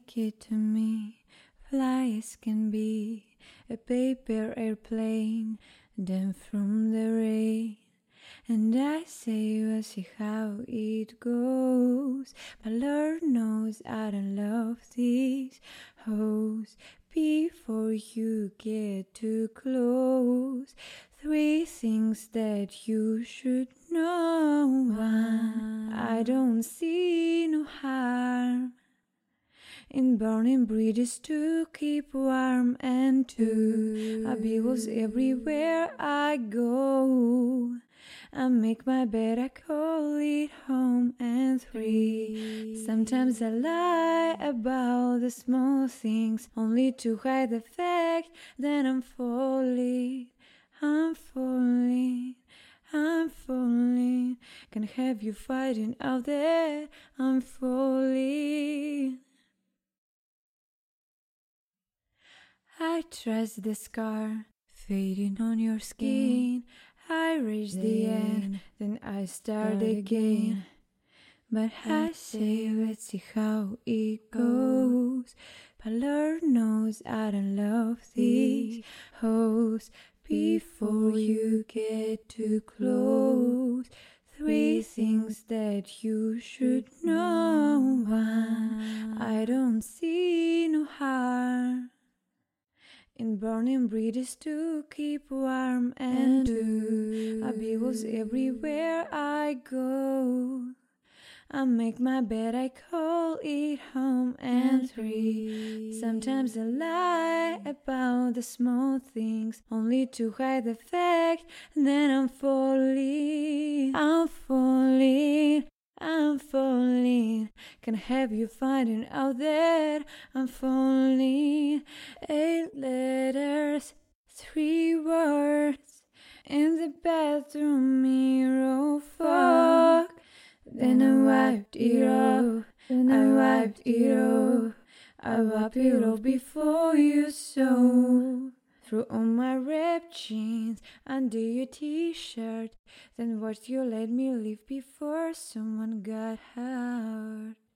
make it to me. Fly as can be, a paper airplane, then from the rain. And I say, we'll see how it goes. But Lord knows I don't love these hoes. Before you get too close, 3 things that you should know. 1, I don't see no harm in burning bridges to keep warm. And 2, abuse everywhere I go. I make my bed, I call it home. And 3, sometimes I lie about the small things, only to hide the fact that I'm falling. I'm falling, I'm falling. Can have you fighting out there. I'm falling. I trust the scar fading on your skin. I reach the end, then I start again. But I say, let's see how it goes. But Lord knows I don't love these hoes. Before you get too close, 3 things that you should know. 1, I don't see no harm in burning bridges to keep warm. And 2, abuse everywhere I go. I make my bed, I call it home. And 3, sometimes I lie about the small things, only to hide the fact that I'm falling. I'm falling, I'm falling. Can have you finding out that I'm falling. 8 letters, 3 words in the bathroom mirror. Fuck. Then I wiped it off, I wiped it off, I wiped it off before you saw. Through all my ripped jeans, under your t-shirt, then watched you let me leave before someone got hurt.